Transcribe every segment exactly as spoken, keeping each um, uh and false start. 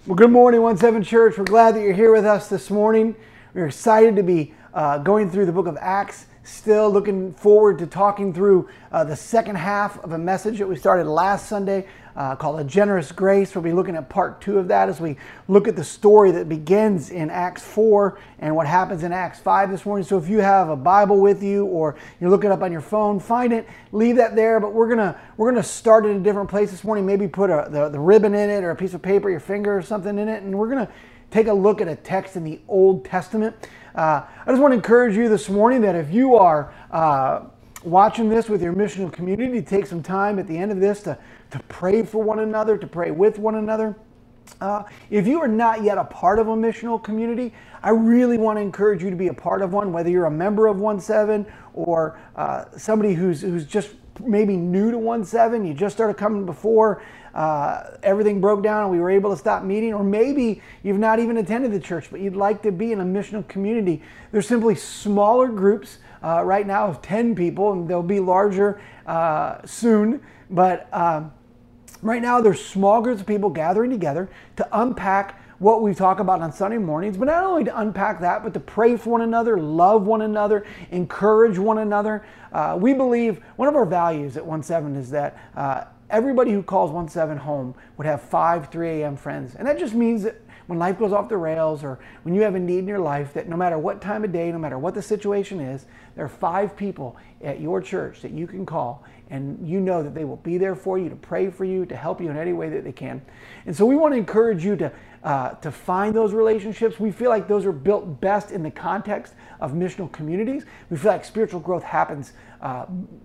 Well, good morning, one seven Church. We're glad that you're here with us this morning. We're excited to be uh, going through the book of Acts, still looking forward to talking through uh, the second half of a message that we started last Sunday uh, called A Generous Grace. We'll be looking at part two of that as we look at the story that begins in Acts four and what happens in Acts five this morning. So if you have a Bible with you or you're looking up on your phone, find it, leave that there. But we're gonna we're gonna start in a different place this morning. Maybe put a, the, the ribbon in it or a piece of paper, your finger or something in it, and we're gonna take a look at a text in the Old Testament. Uh, I just want to encourage you this morning that if you are uh, watching this with your missional community, take some time at the end of this to, to pray for one another, to pray with one another. Uh, if you are not yet a part of a missional community, I really want to encourage you to be a part of one, whether you're a member of one seven or uh, somebody who's, who's just maybe new to one seven, you just started coming before uh, everything broke down and we were able to stop meeting, or maybe you've not even attended the church, but you'd like to be in a missional community. There's simply smaller groups uh, right now of ten people, and they'll be larger uh, soon, but um, right now there's small groups of people gathering together to unpack what we talk about on Sunday mornings, but not only to unpack that, but to pray for one another, love one another, encourage one another. Uh, we believe one of our values at one seven is that uh, everybody who calls one seven home would have five three a.m. friends. And that just means that when life goes off the rails or when you have a need in your life, that no matter what time of day, no matter what the situation is, there are five people at your church that you can call, and you know that they will be there for you, to pray for you, to help you in any way that they can. And so we want to encourage you to uh, to find those relationships. We feel like those are built best in the context of missional communities. We feel like spiritual growth happens uh,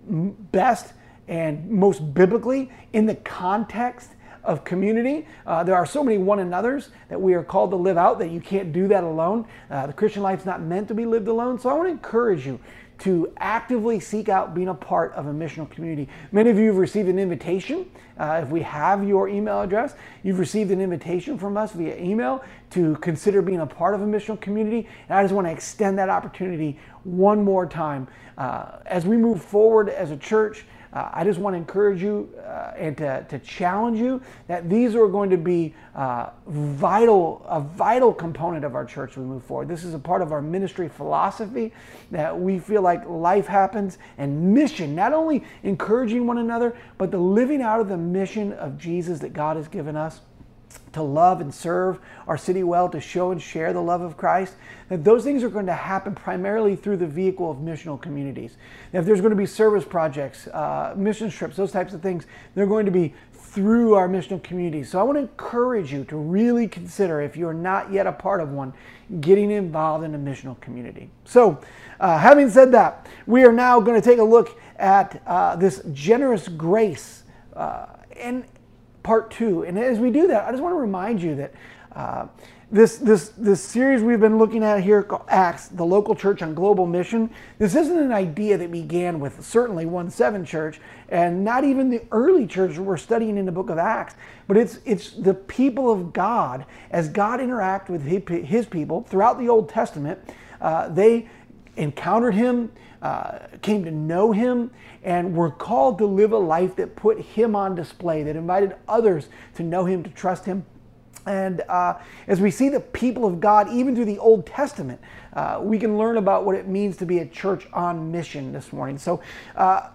best and most biblically in the context of community. Uh, there are so many one another's that we are called to live out that you can't do that alone. Uh, the Christian life's not meant to be lived alone. So I want to encourage you to actively seek out being a part of a missional community. Many of you have received an invitation. Uh, if we have your email address, you've received an invitation from us via email to consider being a part of a missional community. And I just want to extend that opportunity one more time. Uh, as we move forward as a church, Uh, I just want to encourage you uh, and to, to challenge you that these are going to be uh, vital, a vital component of our church as we move forward. This is a part of our ministry philosophy that we feel like life happens and mission, not only encouraging one another, but the living out of the mission of Jesus that God has given us to love and serve our city well, to show and share the love of Christ, that those things are going to happen primarily through the vehicle of missional communities. That if there's going to be service projects, uh, mission trips, those types of things, they're going to be through our missional communities. So I want to encourage you to really consider, if you're not yet a part of one, getting involved in a missional community. So uh, having said that, we are now going to take a look at uh, this generous grace uh, and part two. And as we do that, I just want to remind you that uh, this, this, this series we've been looking at here called Acts, the local church on global mission, this isn't an idea that began with certainly one seven Church and not even the early church we're studying in the book of Acts, but it's, it's the people of God. As God interacted with his people throughout the Old Testament, uh, they encountered him, uh, came to know him, and were called to live a life that put him on display, that invited others to know him, to trust him. And uh, as we see the people of God, even through the Old Testament, uh, we can learn about what it means to be a church on mission this morning. So uh,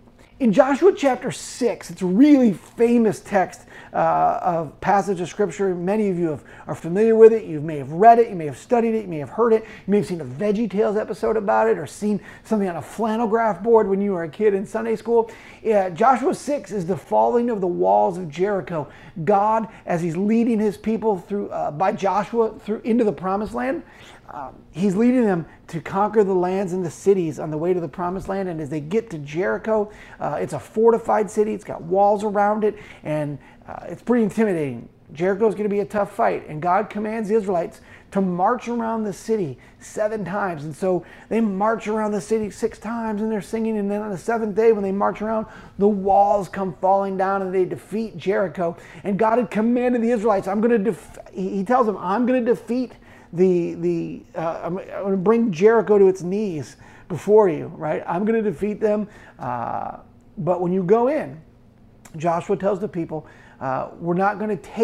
in Joshua chapter six, it's a really famous text uh, of passage of scripture. Many of you have, are familiar with it. You may have read it, you may have studied it, you may have heard it, you may have seen a VeggieTales episode about it, or seen something on a flannel graph board when you were a kid in Sunday school. Yeah, Joshua six is the falling of the walls of Jericho. God, as he's leading his people through uh, by Joshua through into the promised land, um, he's leading them to conquer the lands and the cities on the way to the promised land. And as they get to Jericho, uh, it's a fortified city. It's got walls around it, and uh, it's pretty intimidating. Jericho's going to be a tough fight, and God commands the Israelites to march around the city seven times. And so they march around the city six times, and they're singing, and then on the seventh day when they march around, the walls come falling down and they defeat Jericho. And God had commanded the Israelites, I'm going to def- he tells them, I'm going to defeat the, the uh, I'm, I'm going to bring Jericho to its knees before you, right? I'm going to defeat them. Uh, but when you go in, Joshua tells the people, uh, we're not going to take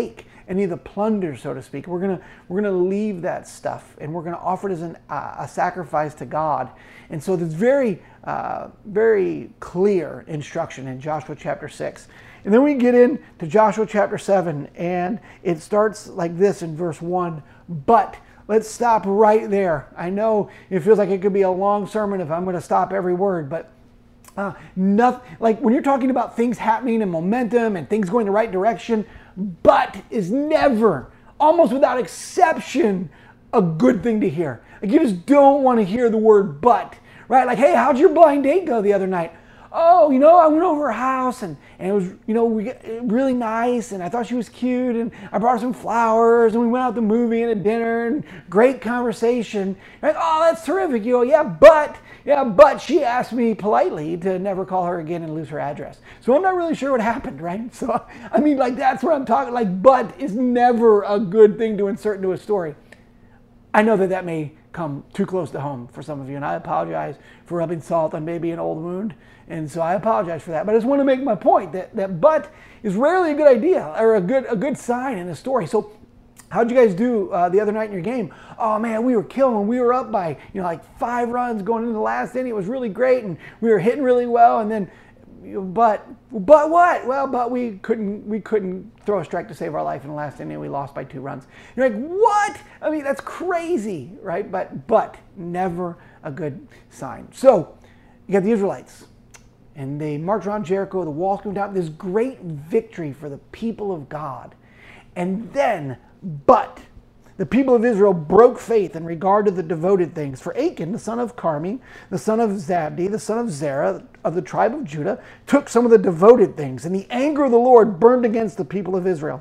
any of the plunder, so to speak. We're gonna we're gonna leave that stuff, and we're gonna offer it as an, uh, a sacrifice to God. And so there's very uh, very clear instruction in Joshua chapter six. And then we get into Joshua chapter seven, and it starts like this in verse one. But let's stop right there. I know it feels like it could be a long sermon if I'm going to stop every word, but uh, nothing, like when you're talking about things happening and momentum and things going the right direction, but is never, almost without exception, a good thing to hear. Like you just don't want to hear the word but, right? Like, hey, how'd your blind date go the other night? Oh, you know, I went over her house and, and it was, you know, we get, really nice, and I thought she was cute, and I brought her some flowers, and we went out to the movie and a dinner, and great conversation. Like, oh, that's terrific. You go, yeah, but, yeah, but she asked me politely to never call her again and lose her address. So I'm not really sure what happened, right? So, I mean, like, that's what I'm talking, like, but is never a good thing to insert into a story. I know that that may come too close to home for some of you, and I apologize for rubbing salt on maybe an old wound. And so I apologize for that. But I just want to make my point that, that but is rarely a good idea or a good a good sign in a story. So how'd you guys do uh, the other night in your game? Oh man, we were killing. We were up by, you know, like five runs going into the last inning. It was really great, and we were hitting really well. And then, but but what? Well, but we couldn't we couldn't throw a strike to save our life in the last inning. We lost by two runs. You're like, what? I mean, that's crazy, right? But but never a good sign. So you got the Israelites. And they marched around Jericho, the walls came down, this great victory for the people of God. And then, but, the people of Israel broke faith in regard to the devoted things. For Achan, the son of Carmi, the son of Zabdi, the son of Zerah, of the tribe of Judah, took some of the devoted things, and the anger of the Lord burned against the people of Israel.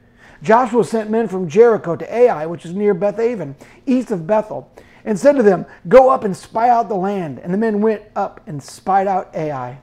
Joshua sent men from Jericho to Ai, which is near Beth-aven, east of Bethel, and said to them, go up and spy out the land. And the men went up and spied out Ai.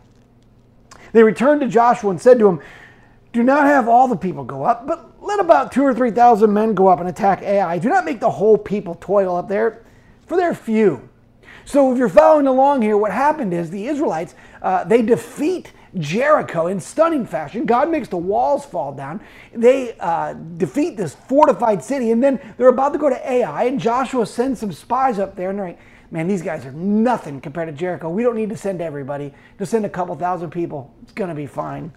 They returned to Joshua and said to him, do not have all the people go up, but let about two or three thousand men go up and attack Ai. Do not make the whole people toil up there, for they're few. So if you're following along here, what happened is the Israelites, uh, they defeat Jericho in stunning fashion. God makes the walls fall down. They uh, defeat this fortified city, and then they're about to go to Ai, and Joshua sends some spies up there, and they're like, man, these guys are nothing compared to Jericho. We don't need to send everybody. Just send a couple thousand people. It's going to be fine.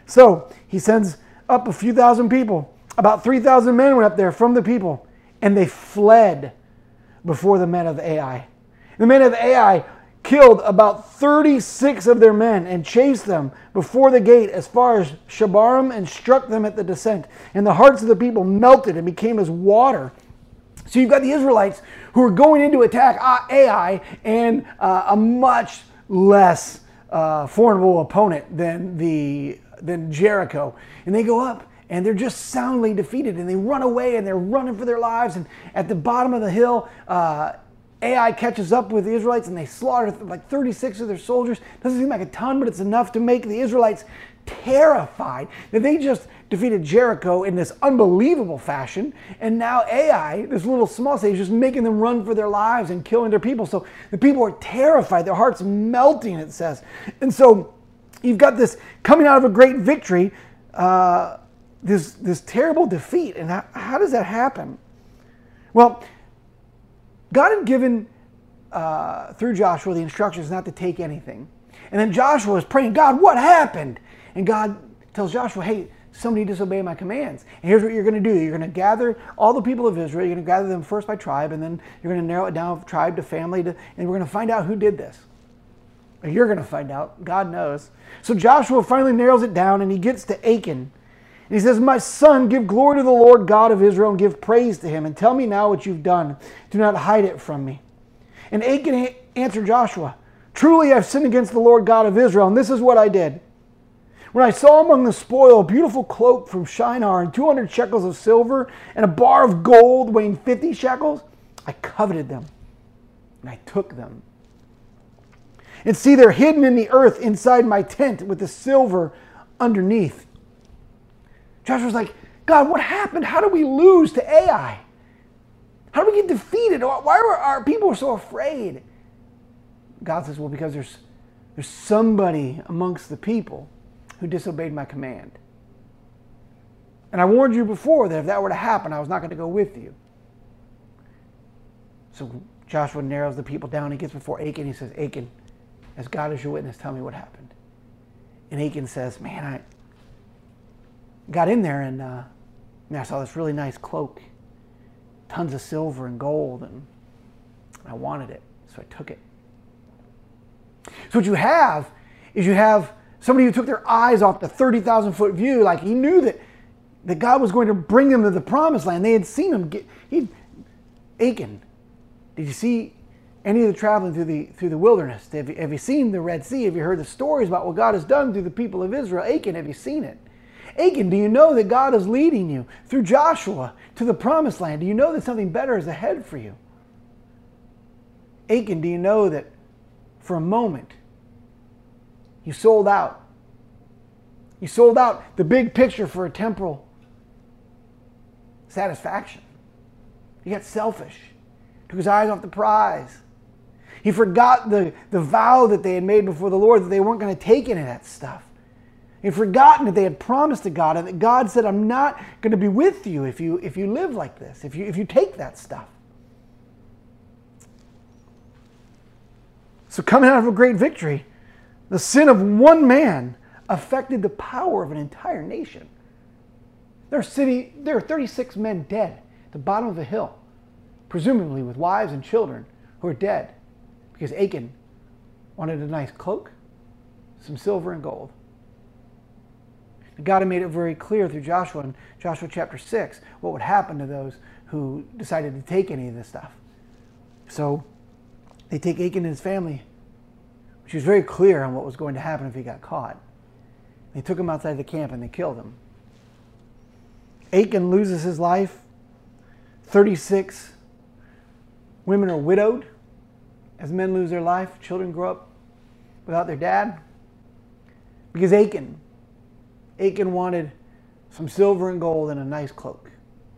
So he sends up a few thousand people. About three thousand men went up there from the people, and they fled before the men of Ai. The men of Ai killed about thirty-six of their men and chased them before the gate as far as Shebarim and struck them at the descent. And the hearts of the people melted and became as water. So you've got the Israelites who are going in to attack Ai and uh, a much less uh, formidable opponent than, the, than Jericho. And they go up and they're just soundly defeated, and they run away and they're running for their lives. And at the bottom of the hill, uh, Ai catches up with the Israelites and they slaughter like thirty-six of their soldiers. Doesn't seem like a ton, but it's enough to make the Israelites terrified that they just defeated Jericho in this unbelievable fashion. And now Ai, this little small city, is just making them run for their lives and killing their people. So the people are terrified, their hearts melting, it says. And so you've got this coming out of a great victory, uh, this, this terrible defeat. And how, how does that happen? Well, God had given, uh, through Joshua, the instructions not to take anything. And then Joshua is praying, God, what happened? And God tells Joshua, hey, somebody disobeyed my commands. And here's what you're going to do. You're going to gather all the people of Israel. You're going to gather them first by tribe, and then you're going to narrow it down tribe to family, to, and we're going to find out who did this. Or you're going to find out. God knows. So Joshua finally narrows it down, and he gets to Achan. And he says, my son, give glory to the Lord God of Israel and give praise to him. And tell me now what you've done. Do not hide it from me. And Achan answered Joshua, truly I've sinned against the Lord God of Israel, and this is what I did. When I saw among the spoil a beautiful cloak from Shinar and two hundred shekels of silver and a bar of gold weighing fifty shekels, I coveted them and I took them. And see, they're hidden in the earth inside my tent with the silver underneath. Joshua's like, God, what happened? How did we lose to Ai? How did we get defeated? Why are our people so afraid? God says, well, because there's, there's somebody amongst the people who disobeyed my command. And I warned you before that if that were to happen, I was not going to go with you. So Joshua narrows the people down. He gets before Achan. He says, Achan, as God is your witness, tell me what happened. And Achan says, man, I got in there and uh, man, I saw this really nice cloak, tons of silver and gold, and I wanted it, so I took it. So what you have is you have somebody who took their eyes off the thirty thousand foot view. Like he knew that, that God was going to bring them to the promised land. They had seen him get, he, Achan, did you see any of the traveling through the through the wilderness? Have you, have you seen the Red Sea? Have you heard the stories about what God has done through the people of Israel? Achan, have you seen it? Achan, do you know that God is leading you through Joshua to the promised land? Do you know that something better is ahead for you? Achan, do you know that for a moment you sold out? You sold out the big picture for a temporal satisfaction. You got selfish. Took his eyes off the prize. He forgot the, the vow that they had made before the Lord that they weren't going to take any of that stuff. He'd forgotten that they had promised to God and that God said, I'm not going to be with you if you, if you live like this, if you, if you take that stuff. So coming out of a great victory, the sin of one man affected the power of an entire nation. There are, city, there are thirty-six men dead at the bottom of a hill, presumably with wives and children who are dead because Achan wanted a nice cloak, some silver and gold. God had made it very clear through Joshua in Joshua chapter six what would happen to those who decided to take any of this stuff. So they take Achan and his family, which was very clear on what was going to happen if he got caught. They took him outside the camp and they killed him. Achan loses his life. thirty-six women are widowed as men lose their life. Children grow up without their dad. Because Achan, Achan wanted some silver and gold and a nice cloak.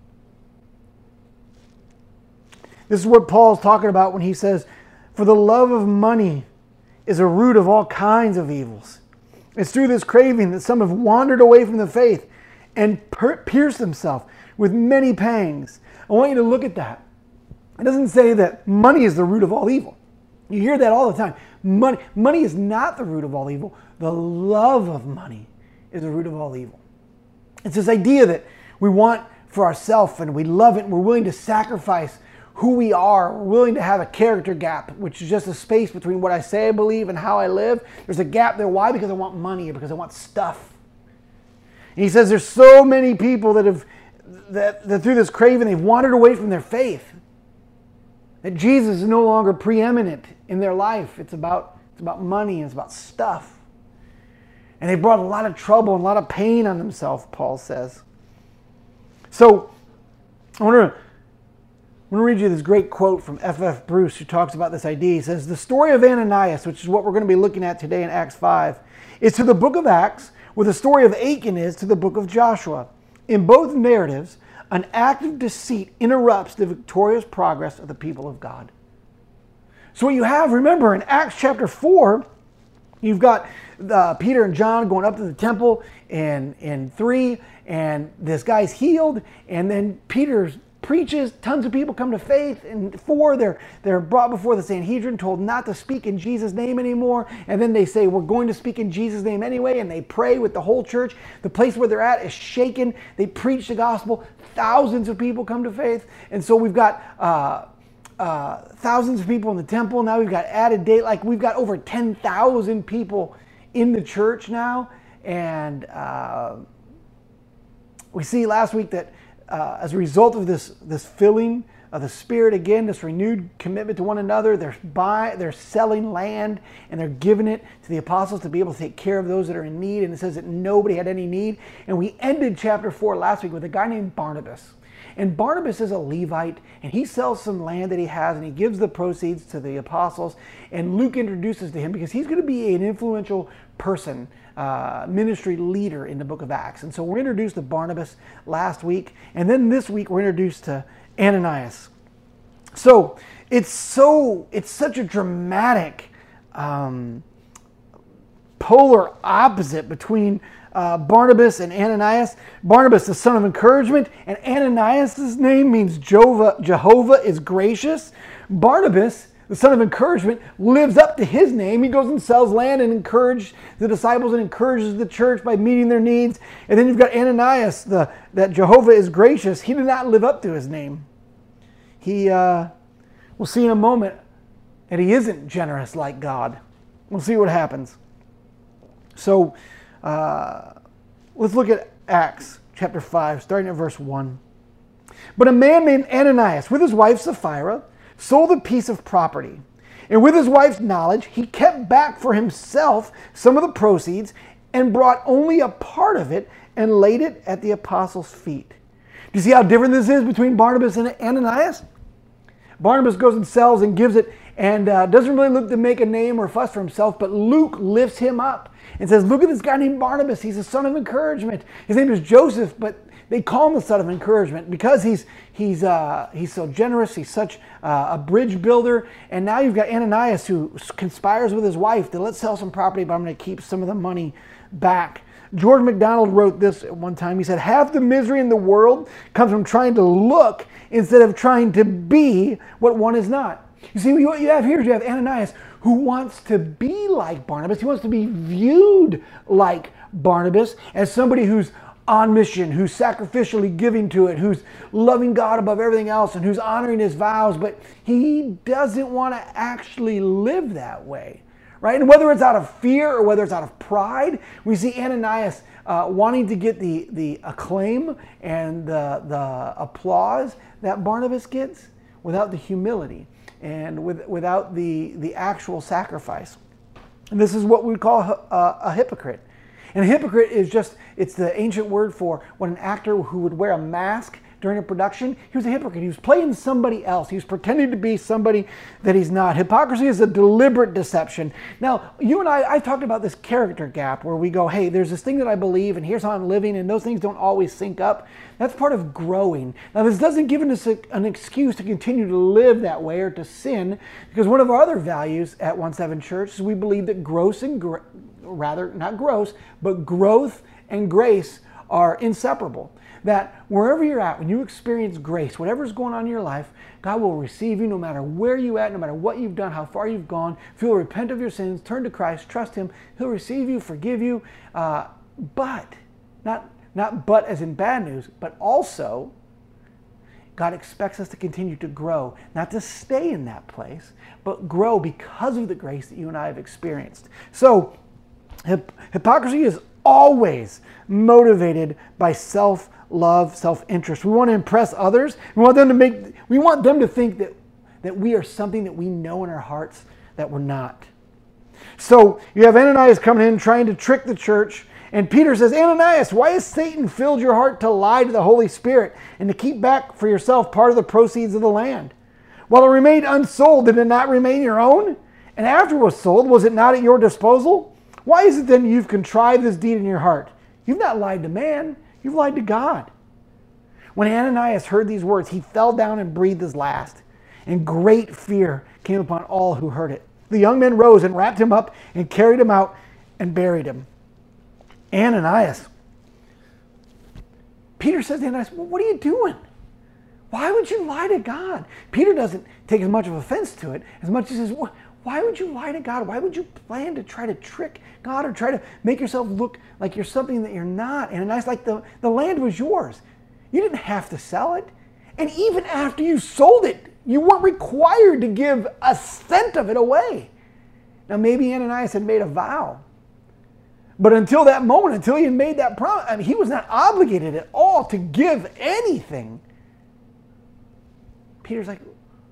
This is what Paul's talking about when he says, for the love of money is a root of all kinds of evils. It's through this craving that some have wandered away from the faith and per- pierced themselves with many pangs. I want you to look at that. It doesn't say that money is the root of all evil. You hear that all the time. Money, money is not the root of all evil. The love of money is the root of all evil. It's this idea that we want for ourselves and we love it and we're willing to sacrifice who we are. We're willing to have a character gap, which is just a space between what I say I believe and how I live. There's a gap there. Why? Because I want money or because I want stuff. And he says there's so many people that have, that, that through this craving, they've wandered away from their faith. That Jesus is no longer preeminent in their life. It's about, it's about money and it's about stuff. And they brought a lot of trouble and a lot of pain on themselves, Paul says. So, I want to, I want to read you this great quote from F F Bruce, who talks about this idea. He says, the story of Ananias, which is what we're going to be looking at today in Acts five, is to the book of Acts what the story of Achan is to the book of Joshua. In both narratives, an act of deceit interrupts the victorious progress of the people of God. So what you have, remember, in Acts chapter four, you've got uh, Peter and John going up to the temple in, in three, and this guy's healed, and then Peter preaches, tons of people come to faith. In four, they're, they're brought before the Sanhedrin, told not to speak in Jesus' name anymore, and then they say, we're going to speak in Jesus' name anyway, and they pray with the whole church. The place where they're at is shaken. They preach the gospel. Thousands of people come to faith, and so we've got uh, uh, thousands of people in the temple. Now we've got added date, like we've got over ten thousand people in the church now, and uh, we see last week that Uh, as a result of this, this filling of the Spirit again, this renewed commitment to one another, they're buy, they're selling land and they're giving it to the apostles to be able to take care of those that are in need. And it says that nobody had any need. And we ended chapter four last week with a guy named Barnabas. And Barnabas is a Levite, and he sells some land that he has, and he gives the proceeds to the apostles. And Luke introduces to him because he's going to be an influential person, uh, ministry leader in the book of Acts. And so we're introduced to Barnabas last week, and then this week we're introduced to Ananias. So it's so it's such a dramatic, um, polar opposite between uh, Barnabas and Ananias. Barnabas, the son of encouragement, and Ananias' name means Jehovah, Jehovah is gracious. Barnabas, the son of encouragement, lives up to his name. He goes and sells land and encourages the disciples and encourages the church by meeting their needs. And then you've got Ananias, the, that Jehovah is gracious. He did not live up to his name. He, uh, we'll see in a moment that he isn't generous like God. We'll see what happens. So uh, let's look at Acts chapter five, starting at verse one. But a man named Ananias, with his wife Sapphira, sold a piece of property. And with his wife's knowledge, he kept back for himself some of the proceeds and brought only a part of it and laid it at the apostles' feet. Do you see how different this is between Barnabas and Ananias? Barnabas goes and sells and gives it and uh, doesn't really look to make a name or fuss for himself, but Luke lifts him up and says, look at this guy named Barnabas. He's a son of encouragement. His name is Joseph, but they call him the son of encouragement because he's he's uh, he's so generous. He's such uh, a bridge builder. And now you've got Ananias who conspires with his wife to let's sell some property, but I'm going to keep some of the money back. George MacDonald wrote this at one time. He said, half the misery in the world comes from trying to look instead of trying to be what one is not. You see, what you have here is you have Ananias who wants to be like Barnabas. He wants to be viewed like Barnabas as somebody who's on mission, who's sacrificially giving to it, who's loving God above everything else, and who's honoring his vows, but he doesn't want to actually live that way, right? And whether it's out of fear or whether it's out of pride, we see Ananias uh, wanting to get the, the acclaim and the, the applause that Barnabas gets without the humility and with, without the, the actual sacrifice. And this is what we call a, a hypocrite. And a hypocrite is just, it's the ancient word for what an actor who would wear a mask during a production, he was a hypocrite. He was playing somebody else. He was pretending to be somebody that he's not. Hypocrisy is a deliberate deception. Now, you and I, I've talked about this character gap where we go, hey, there's this thing that I believe and here's how I'm living, and those things don't always sync up. That's part of growing. Now, this doesn't give us an excuse to continue to live that way or to sin, because one of our other values at one seven Church is we believe that gross and, gra- rather, not gross, but growth and grace are inseparable. That wherever you're at, when you experience grace, whatever's going on in your life, God will receive you no matter where you're at, no matter what you've done, how far you've gone. If you'll repent of your sins, turn to Christ, trust Him, He'll receive you, forgive you. Uh, but, not, not but as in bad news, but also God expects us to continue to grow, not to stay in that place, but grow because of the grace that you and I have experienced. So, hip- hypocrisy is always motivated by self love, self-interest. We want to impress others. We want them to make we want them to think that, that we are something that we know in our hearts that we're not. So you have Ananias coming in trying to trick the church, and Peter says, Ananias, why has Satan filled your heart to lie to the Holy Spirit and to keep back for yourself part of the proceeds of the land? While it remained unsold, did it not remain your own? And after it was sold, was it not at your disposal? Why is it then you've contrived this deed in your heart? You've not lied to man. You've lied to God. When Ananias heard these words, he fell down and breathed his last, and great fear came upon all who heard it. The young men rose and wrapped him up and carried him out and buried him. Ananias. Peter says to Ananias, well, what are you doing? Why would you lie to God? Peter doesn't take as much of offense to it as much as he says, why would you lie to God? Why would you plan to try to trick God or try to make yourself look like you're something that you're not? And it's like the, the land was yours. You didn't have to sell it. And even after you sold it, you weren't required to give a cent of it away. Now, maybe Ananias had made a vow. But until that moment, until he had made that promise, I mean, he was not obligated at all to give anything. Peter's like,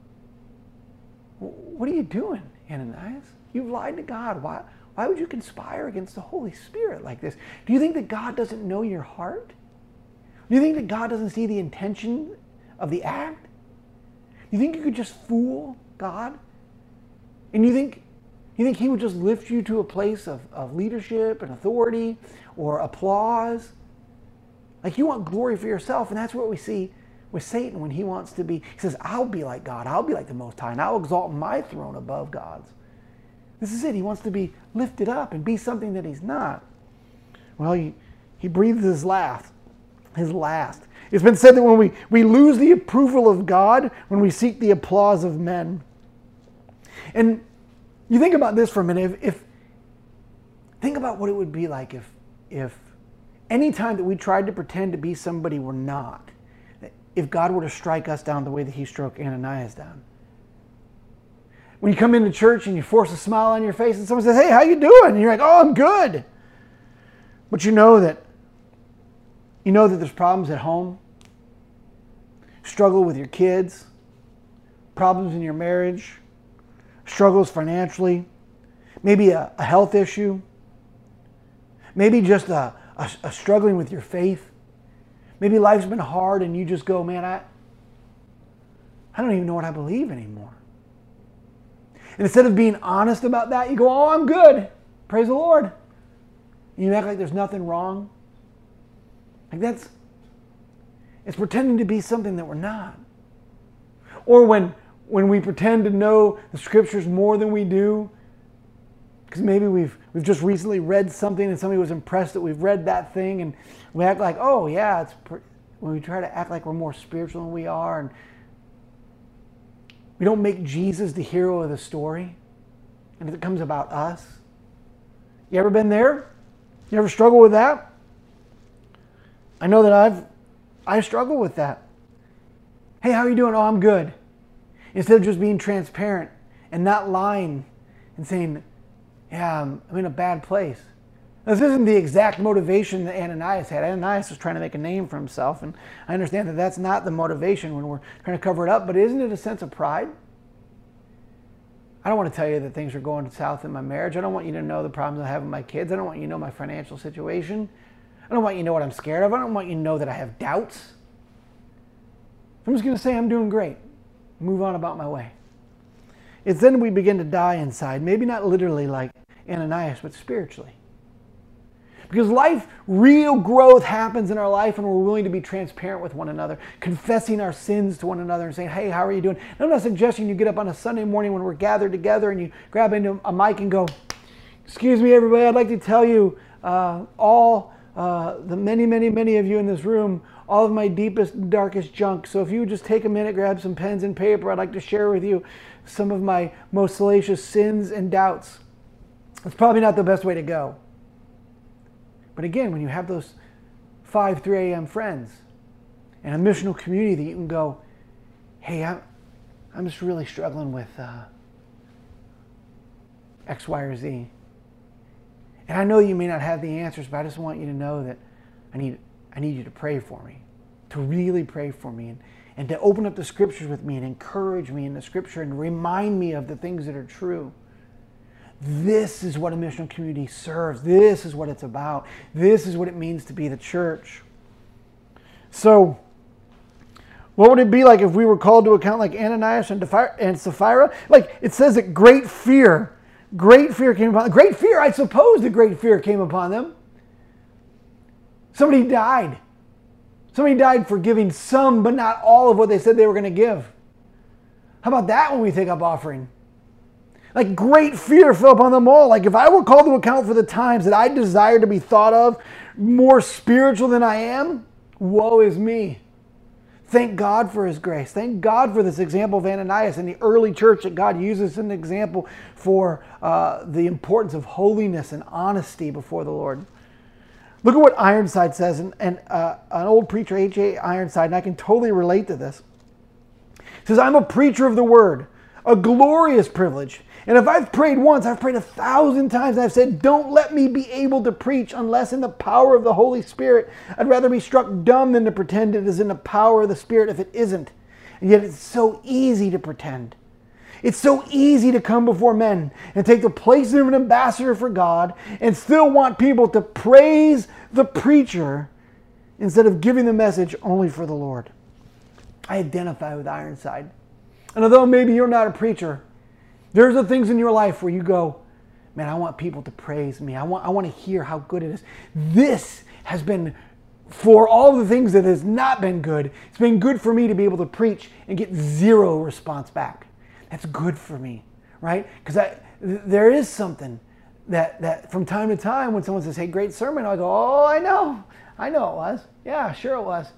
what are you doing, Ananias? You've lied to God. Why, why would you conspire against the Holy Spirit like this? Do you think that God doesn't know your heart? Do you think that God doesn't see the intention of the act? Do you think you could just fool God? And you think, you think He would just lift you to a place of, of leadership and authority or applause? Like you want glory for yourself, and that's what we see with Satan when he wants to be. He says, I'll be like God. I'll be like the Most High, and I'll exalt my throne above God's. This is it. He wants to be lifted up and be something that he's not. Well, you, he breathes his last. His last. It's been said that when we, we lose the approval of God, when we seek the applause of men. And you think about this for a minute. If, if think about what it would be like if, if any time that we tried to pretend to be somebody we're not, if God were to strike us down the way that he struck Ananias down. When you come into church and you force a smile on your face and someone says, hey, how you doing? And you're like, oh, I'm good. But you know that you know that there's problems at home, struggle with your kids, problems in your marriage, struggles financially, maybe a, a health issue, maybe just a, a, a struggling with your faith. Maybe life's been hard and you just go, man, I, I don't even know what I believe anymore. And instead of being honest about that, you go, oh, I'm good. Praise the Lord. And you act like there's nothing wrong. Like that's, it's pretending to be something that we're not. Or when, when we pretend to know the scriptures more than we do, because maybe we've, we've just recently read something and somebody was impressed that we've read that thing and we act like, oh yeah, it's pre-, when we try to act like we're more spiritual than we are and we don't make Jesus the hero of the story and it becomes about us. You ever been there? You ever struggle with that? I know that I've, I struggle with that. Hey, how are you doing? Oh, I'm good. Instead of just being transparent and not lying and saying, yeah, I'm, I'm in a bad place. Now, this isn't the exact motivation that Ananias had. Ananias was trying to make a name for himself, and I understand that that's not the motivation when we're trying to cover it up, but isn't it a sense of pride? I don't want to tell you that things are going south in my marriage. I don't want you to know the problems I have with my kids. I don't want you to know my financial situation. I don't want you to know what I'm scared of. I don't want you to know that I have doubts. I'm just going to say I'm doing great. Move on about my way. It's then we begin to die inside. Maybe not literally like Ananias, but spiritually. Because life, real growth happens in our life when we're willing to be transparent with one another, confessing our sins to one another and saying, hey, how are you doing? And I'm not suggesting you get up on a Sunday morning when we're gathered together and you grab into a mic and go, excuse me, everybody, I'd like to tell you uh, all uh, the many, many, many of you in this room, all of my deepest and darkest junk. So if you would just take a minute, grab some pens and paper, I'd like to share with you some of my most salacious sins and doubts. It's probably not the best way to go. But again, when you have those five, three a.m. friends and a missional community that you can go, hey, I'm, I'm just really struggling with uh, X, Y, or Z. And I know you may not have the answers, but I just want you to know that I need, I need you to pray for me, to really pray for me, and, and to open up the scriptures with me and encourage me in the scripture and remind me of the things that are true. This is what a missional community serves. This is what it's about. This is what it means to be the church. So, what would it be like if we were called to account like Ananias and Sapphira? Like, it says that great fear, great fear came upon them. Great fear, I suppose that great fear came upon them. Somebody died. Somebody died for giving some, but not all of what they said they were going to give. How about that when we take up offering? Like great fear fell upon them all. Like if I were called to account for the times that I desire to be thought of more spiritual than I am, woe is me. Thank God for his grace. Thank God for this example of Ananias and the early church that God uses as an example for uh, the importance of holiness and honesty before the Lord. Look at what Ironside says, and, and uh, an old preacher, H A Ironside, and I can totally relate to this. He says, I'm a preacher of the word, a glorious privilege. And if I've prayed once, I've prayed a thousand times, and I've said, don't let me be able to preach unless in the power of the Holy Spirit. I'd rather be struck dumb than to pretend it is in the power of the Spirit if it isn't. And yet it's so easy to pretend. It's so easy to come before men and take the place of an ambassador for God and still want people to praise the preacher instead of giving the message only for the Lord. I identify with Ironside. And although maybe you're not a preacher, there's the things in your life where you go, man, I want people to praise me. I want, I want to hear how good it is. This has been, for all the things that has not been good, it's been good for me to be able to preach and get zero response back. That's good for me, right? Because I, there is something that, that from time to time when someone says, hey, great sermon, I go, oh, I know. I know it was. Yeah, sure it was.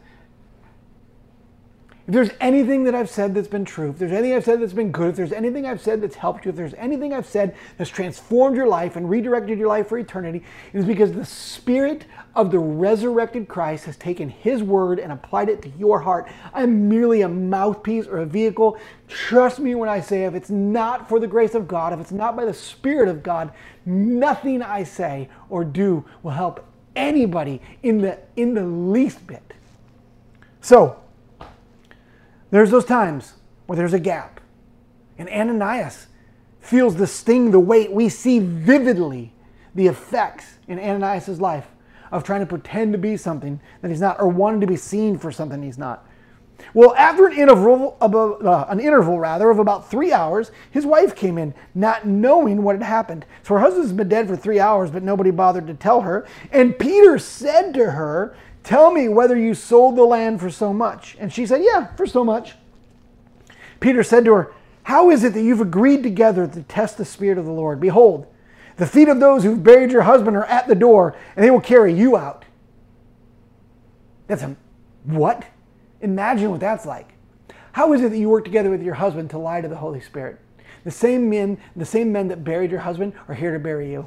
If there's anything that I've said that's been true, if there's anything I've said that's been good, if there's anything I've said that's helped you, if there's anything I've said that's transformed your life and redirected your life for eternity, it is because the Spirit of the resurrected Christ has taken His word and applied it to your heart. I'm merely a mouthpiece or a vehicle. Trust me when I say, if it's not for the grace of God, if it's not by the Spirit of God, nothing I say or do will help anybody in the, in the least bit. So, there's those times where there's a gap. And Ananias feels the sting, the weight. We see vividly the effects in Ananias' life of trying to pretend to be something that he's not, or wanting to be seen for something he's not. Well, after an interval, of, uh, an interval rather, of about three hours, his wife came in, not knowing what had happened. So her husband's been dead for three hours, but nobody bothered to tell her. And Peter said to her, tell me whether you sold the land for so much. And she said, yeah, for so much. Peter said to her, how is it that you've agreed together to test the Spirit of the Lord? Behold, the feet of those who've buried your husband are at the door, and they will carry you out. That's a what? Imagine what that's like. How is it that you work together with your husband to lie to the Holy Spirit? The same men, the same men that buried your husband are here to bury you.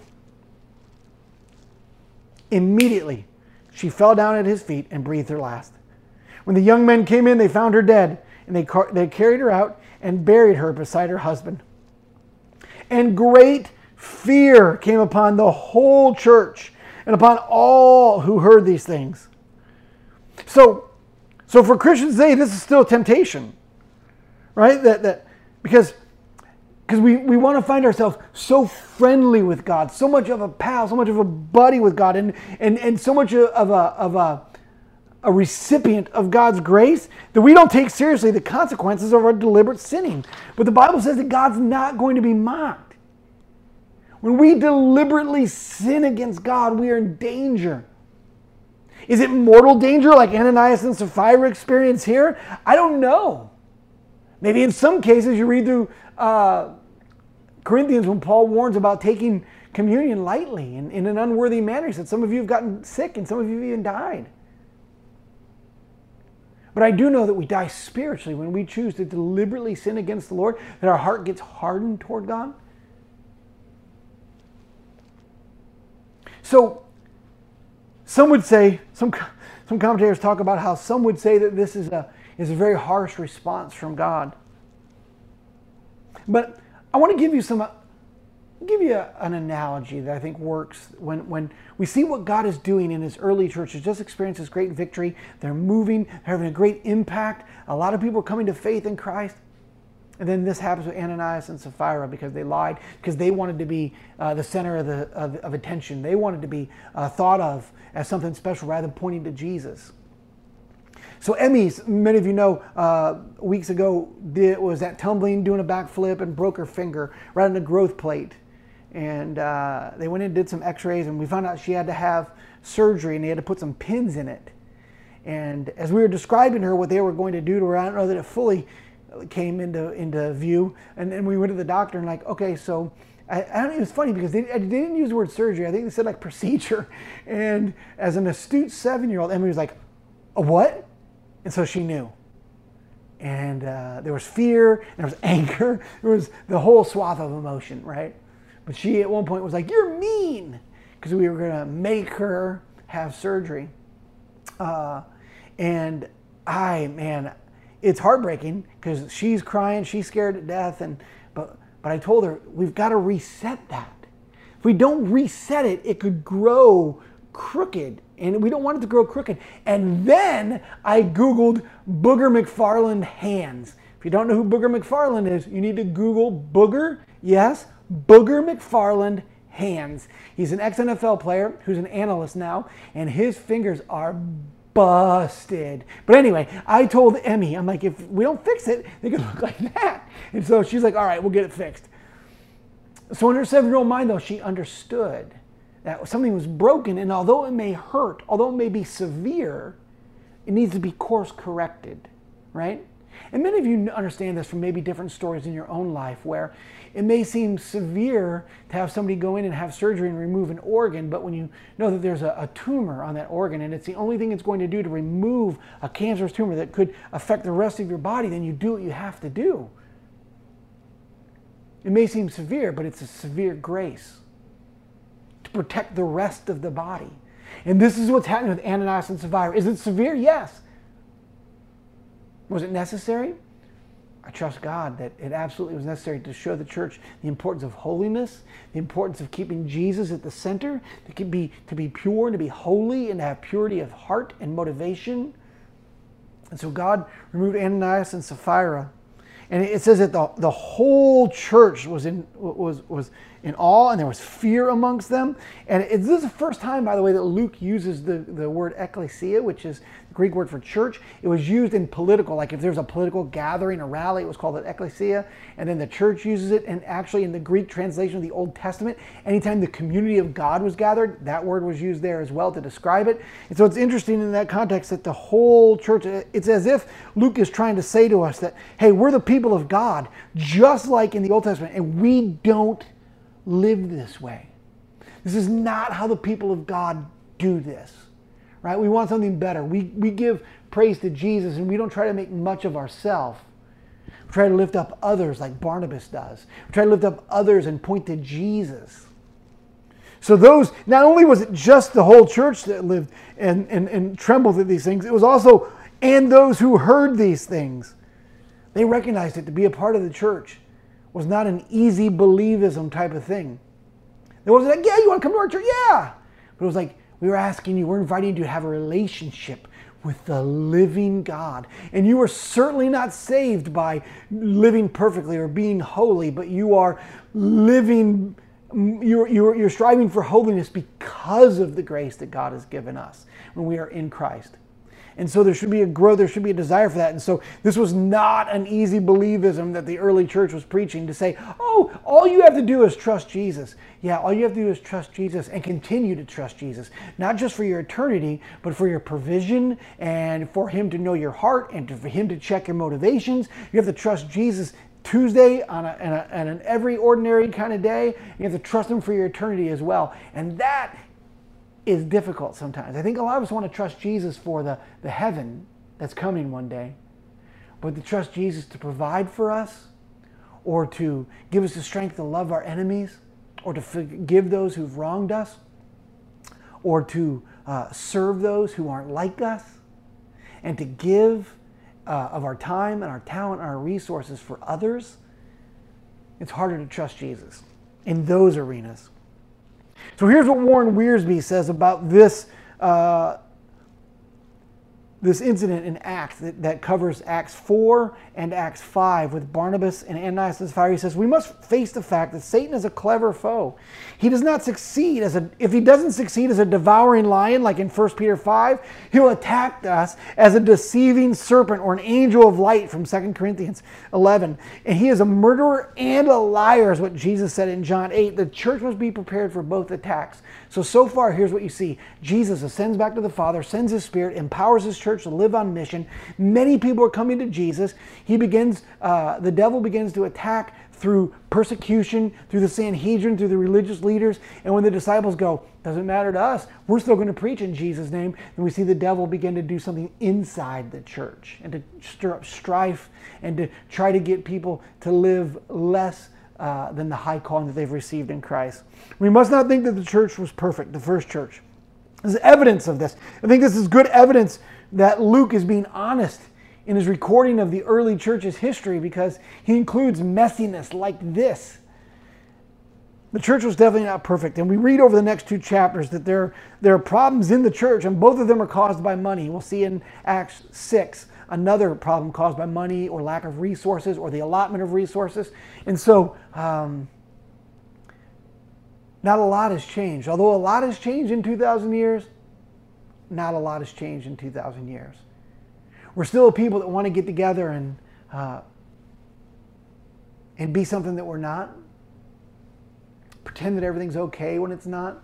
Immediately, she fell down at his feet and breathed her last. When the young men came in, they found her dead, and they, car- they carried her out and buried her beside her husband. And great fear came upon the whole church and upon all who heard these things. So, so for Christians today, this is still a temptation, right? That that because because we, we want to find ourselves so friendly with God, so much of a pal, so much of a buddy with God, and and, and so much of a of a a recipient of God's grace that we don't take seriously the consequences of our deliberate sinning. But the Bible says that God's not going to be mocked. When we deliberately sin against God, we are in danger. Is it mortal danger like Ananias and Sapphira experience here? I don't know. Maybe in some cases you read through uh, Corinthians when Paul warns about taking communion lightly and in an unworthy manner. He said some of you have gotten sick and some of you have even died. But I do know that we die spiritually when we choose to deliberately sin against the Lord, that our heart gets hardened toward God. So, some would say, some some commentators talk about how some would say that this is a is a very harsh response from God. But I want to give you some give you a, an analogy that I think works when when we see what God is doing in His early churches. Just experienced this great victory. They're moving, they're having a great impact. A lot of people are coming to faith in Christ. And then this happens with Ananias and Sapphira because they lied, because they wanted to be uh, the center of, the, of, of attention. They wanted to be uh, thought of as something special rather than pointing to Jesus. So Emmy, many of you know, uh, weeks ago did, was at tumbling, doing a backflip, and broke her finger right on the growth plate. And uh, they went in and did some x-rays, and we found out she had to have surgery, and they had to put some pins in it. And as we were describing her what they were going to do to her, I don't know that it fully came into into view, and then we went to the doctor and like, okay, so I, I don't know, it was funny because they, they didn't use the word surgery. I think they said like procedure. And as an astute seven-year-old, Emily was like, a what? And so she knew. And uh, there was fear, and there was anger, there was the whole swath of emotion, right? But she at one point was like, you're mean, because we were gonna make her have surgery. Uh, and I, man, it's heartbreaking because she's crying, she's scared to death, and but but I told her we've got to reset that. If we don't reset it, it could grow crooked, and we don't want it to grow crooked. And then I Googled Booger McFarland hands. If you don't know who Booger McFarland is, you need to Google Booger, yes, Booger McFarland hands. He's an ex-N F L player who's an analyst now, and his fingers are busted. But anyway, I told Emmy, I'm like, if we don't fix it, they could look like that. And so she's like, all right, we'll get it fixed. So in her seven-year-old mind, though, she understood that something was broken, and although it may hurt, although it may be severe, it needs to be course corrected, right? And many of you understand this from maybe different stories in your own life where it may seem severe to have somebody go in and have surgery and remove an organ, but when you know that there's a, a tumor on that organ and it's the only thing it's going to do to remove a cancerous tumor that could affect the rest of your body, then you do what you have to do. It may seem severe, but it's a severe grace to protect the rest of the body. And this is what's happening with Ananias and Sapphira. Is it severe? Yes. Was it necessary? I trust God that it absolutely was necessary to show the church the importance of holiness, the importance of keeping Jesus at the center, to be, to be pure, to be holy, and to have purity of heart and motivation. And so God removed Ananias and Sapphira. And it says that the, the whole church was in was was in awe, and there was fear amongst them. And it, this is the first time, by the way, that Luke uses the, the word ecclesia, which is the Greek word for church. It was used in political, like if there's a political gathering, a rally, it was called an ecclesia. And then the church uses it. And actually in the Greek translation of the Old Testament, anytime the community of God was gathered, that word was used there as well to describe it. And so it's interesting in that context that the whole church, it's as if Luke is trying to say to us that, hey, we're the people of God, just like in the Old Testament, and we don't live this way. This is not how the people of God do this, right? We want something better. We, we give praise to Jesus, and we don't try to make much of ourselves. We try to lift up others like Barnabas does. We try to lift up others and point to Jesus. So those, not only was it just the whole church that lived and, and, and trembled at these things, it was also, and those who heard these things. They recognized it to be a part of the church was not an easy believism type of thing. It wasn't like, yeah, you want to come to our church? Yeah. But it was like, we were asking you, we're inviting you to have a relationship with the living God. And you are certainly not saved by living perfectly or being holy, but you are living, you're, you're, you're striving for holiness because of the grace that God has given us when we are in Christ. And so there should be a growth, there should be a desire for that. And so this was not an easy believism that the early church was preaching to say, oh, all you have to do is trust Jesus. Yeah, all you have to do is trust Jesus and continue to trust Jesus. Not just for your eternity, but for your provision and for Him to know your heart and to, for Him to check your motivations. You have to trust Jesus Tuesday on, a, on, a, on an every ordinary kind of day. You have to trust Him for your eternity as well. And that is difficult sometimes. I think a lot of us want to trust Jesus for the, the heaven that's coming one day. But to trust Jesus to provide for us, or to give us the strength to love our enemies, or to forgive those who've wronged us, or to uh, serve those who aren't like us, and to give uh, of our time and our talent and our resources for others, it's harder to trust Jesus in those arenas. So here's what Warren Wiersbe says about this uh, this incident in Acts that, that covers Acts four and Acts five with Barnabas and Ananias and Sapphira. He says, we must face the fact that Satan is a clever foe. He does not succeed as a, if he doesn't succeed as a devouring lion like in First Peter five, he'll attack us as a deceiving serpent or an angel of light from Second Corinthians eleven. And he is a murderer and a liar is what Jesus said in John eight. The church must be prepared for both attacks. So, so far, here's what you see. Jesus ascends back to the Father, sends His Spirit, empowers His church to live on mission. Many people are coming to Jesus. He begins, uh, the devil begins to attack through persecution, through the Sanhedrin, through the religious leaders. And when the disciples go, doesn't matter to us, we're still going to preach in Jesus' name, then we see the devil begin to do something inside the church and to stir up strife and to try to get people to live less uh, than the high calling that they've received in Christ. We must not think that the church was perfect, the first church. There's evidence of this. I think this is good evidence that Luke is being honest in his recording of the early church's history, because he includes messiness like this. The church was definitely not perfect. And we read over the next two chapters that there, there are problems in the church, and both of them are caused by money. We'll see in Acts six another problem caused by money or lack of resources or the allotment of resources. And so um, not a lot has changed. Although a lot has changed in two thousand years, not a lot has changed in two thousand years. We're still a people that want to get together and uh, and be something that we're not. Pretend that everything's okay when it's not.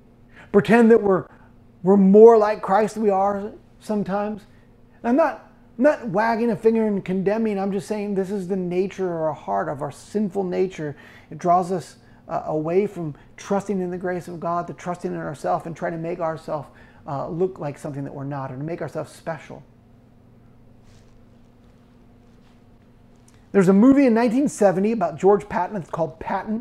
Pretend that we're we're more like Christ than we are sometimes. I'm not I'm not wagging a finger and condemning. I'm just saying this is the nature of our heart, of our sinful nature. It draws us uh, away from trusting in the grace of God, to trusting in ourselves and trying to make ourselves uh, look like something that we're not, or to make ourselves special. There's a movie in nineteen seventy about George Patton. It's called Patton.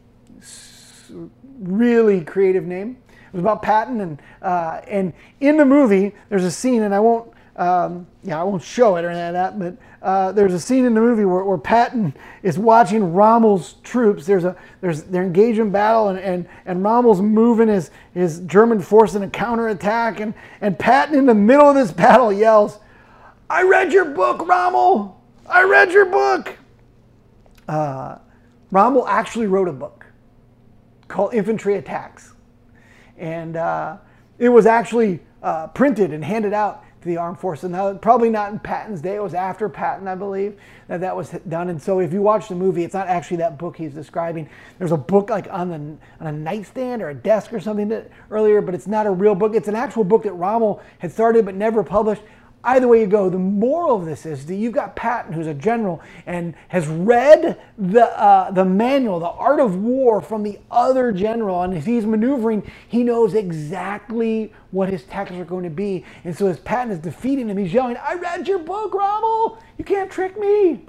Really creative name. It was about Patton, and uh, and in the movie there's a scene, and I won't um, yeah I won't show it or anything like that, but uh, there's a scene in the movie where, where Patton is watching Rommel's troops. There's a there's they're engaged in battle, and and, and Rommel's moving his his German force in a counterattack, and and Patton in the middle of this battle yells, "I read your book, Rommel! I read your book!" Uh, Rommel actually wrote a book called Infantry Attacks. And uh, it was actually uh, printed and handed out to the armed forces. Now, probably not in Patton's day. It was after Patton, I believe, that that was done. And so if you watch the movie, it's not actually that book he's describing. There's a book like on, the, on a nightstand or a desk or something that, earlier, but it's not a real book. It's an actual book that Rommel had started but never published. Either way you go, the moral of this is that you've got Patton, who's a general, and has read the uh, the manual, the art of war, from the other general. And as he's maneuvering, he knows exactly what his tactics are going to be. And so as Patton is defeating him, he's yelling, "I read your book, Rommel! You can't trick me!"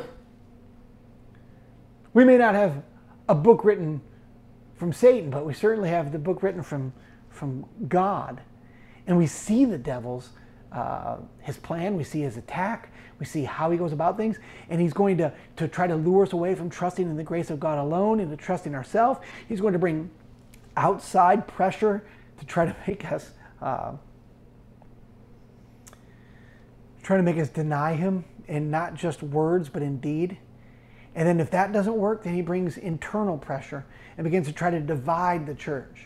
We may not have a book written from Satan, but we certainly have the book written from, from God. And we see the devil's Uh, his plan, we see his attack, we see how he goes about things, and he's going to, to try to lure us away from trusting in the grace of God alone and to trusting ourselves. He's going to bring outside pressure to try to make us uh, try to make us deny him in not just words but in deed. And then if that doesn't work, then he brings internal pressure and begins to try to divide the church.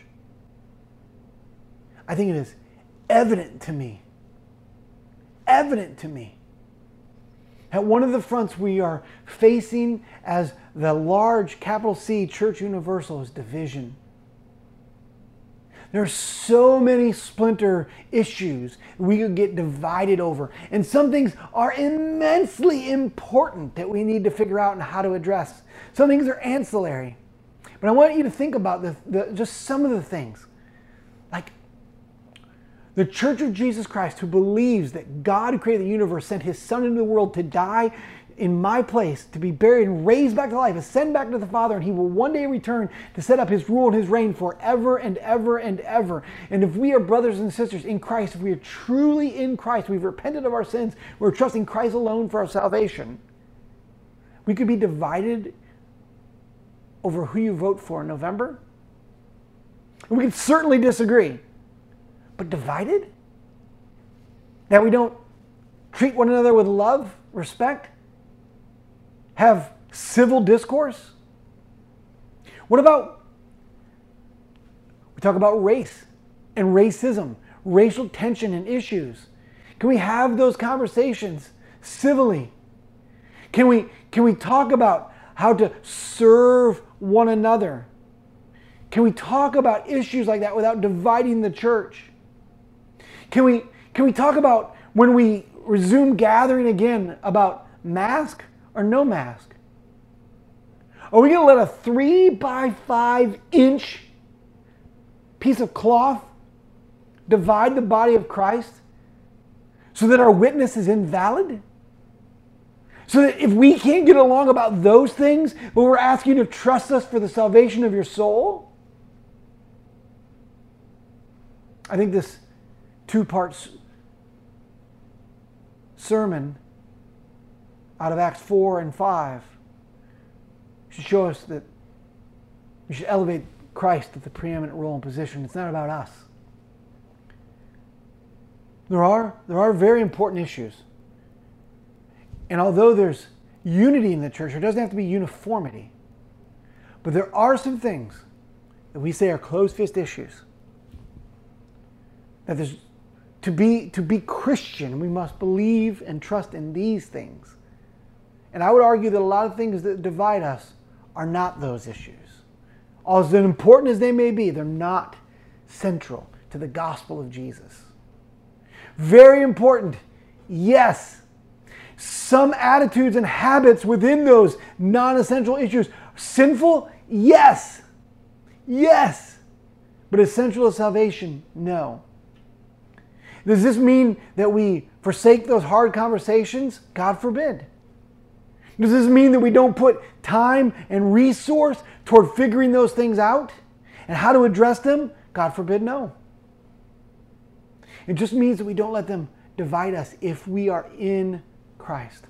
I think it is evident to me evident to me at one of the fronts we are facing as the large capital C Church Universal is division. There's so many splinter issues we could get divided over, and some things are immensely important that we need to figure out and how to address. Some things are ancillary, but I want you to think about the, the, just some of the things. Like the Church of Jesus Christ, who believes that God, who created the universe, sent his Son into the world to die in my place, to be buried and raised back to life, ascend back to the Father, and he will one day return to set up his rule and his reign forever and ever and ever. And if we are brothers and sisters in Christ, if we are truly in Christ, we've repented of our sins, we're trusting Christ alone for our salvation, we could be divided over who you vote for in November. And we could certainly disagree. But divided? That we don't treat one another with love, respect? Have civil discourse? What about, we talk about race and racism, racial tension and issues. Can we have those conversations civilly? Can we, can we talk about how to serve one another? Can we talk about issues like that without dividing the church? Can we, can we talk about, when we resume gathering again, about mask or no mask? Are we going to let a three by five inch piece of cloth divide the body of Christ so that our witness is invalid? So that if we can't get along about those things, but we're asking you to trust us for the salvation of your soul? I think this two-part sermon out of Acts four and five should show us that we should elevate Christ to the preeminent role and position. It's not about us. There are, there are very important issues. And although there's unity in the church, there doesn't have to be uniformity. But there are some things that we say are closed-fist issues. That there's To be, to be Christian, we must believe and trust in these things. And I would argue that a lot of things that divide us are not those issues. As important as they may be, they're not central to the gospel of Jesus. Very important, yes. some attitudes and habits within those non-essential issues sinful? Yes. Yes. But essential to salvation? No. Does this mean that we forsake those hard conversations? God forbid. Does this mean that we don't put time and resource toward figuring those things out and how to address them? God forbid, no. It just means that we don't let them divide us if we are in Christ.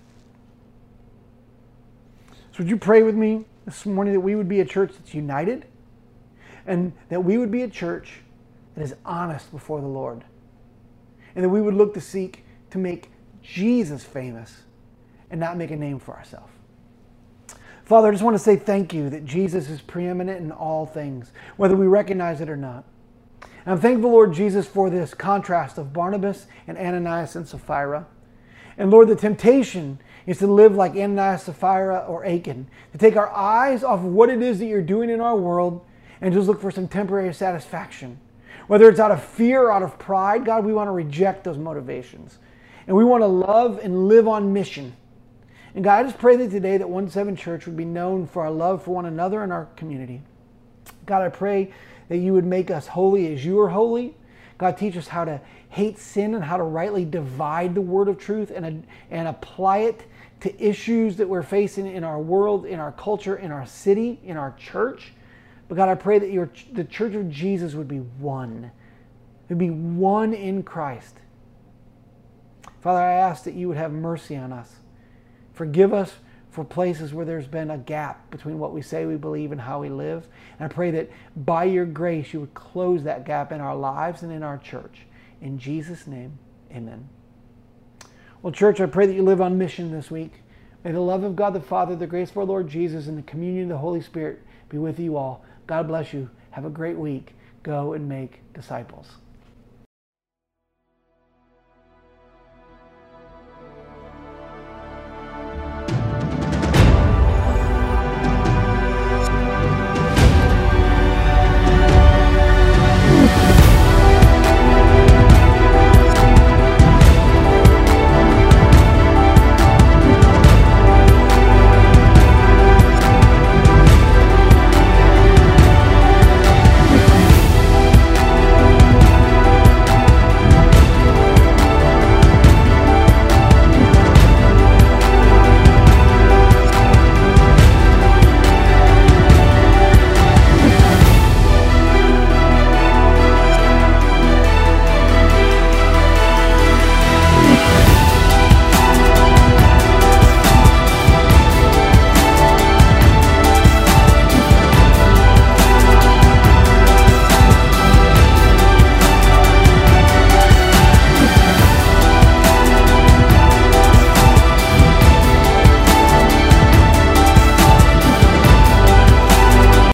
So would you pray with me this morning that we would be a church that's united and that we would be a church that is honest before the Lord and that we would look to seek to make Jesus famous and not make a name for ourselves. Father, I just want to say thank you that Jesus is preeminent in all things, whether we recognize it or not. And I'm thankful, Lord Jesus, for this contrast of Barnabas and Ananias and Sapphira. And Lord, the temptation is to live like Ananias, Sapphira, or Achan, to take our eyes off of what it is that you're doing in our world and just look for some temporary satisfaction. Whether it's out of fear or out of pride, God, we want to reject those motivations. And we want to love and live on mission. And God, I just pray that today that one seven Church would be known for our love for one another and our community. God, I pray that you would make us holy as you are holy. God, teach us how to hate sin and how to rightly divide the word of truth and, and apply it to issues that we're facing in our world, in our culture, in our city, in our church. But God, I pray that your, the Church of Jesus would be one. It would be one in Christ. Father, I ask that you would have mercy on us. Forgive us for places where there's been a gap between what we say we believe and how we live. And I pray that by your grace you would close that gap in our lives and in our church. In Jesus' name, amen. Well, church, I pray that you live on mission this week. May the love of God the Father, the grace of our Lord Jesus, and the communion of the Holy Spirit be with you all. God bless you. Have a great week. Go and make disciples.